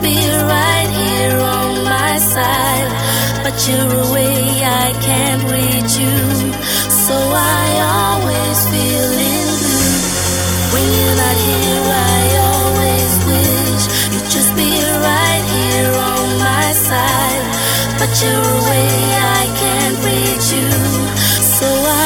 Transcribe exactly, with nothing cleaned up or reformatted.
be right here on my side. But you're away, I can't reach you, so I always feel in blue. When you're not here, I always wish you'd just be right here on my side. But you're away, I can't reach you, so I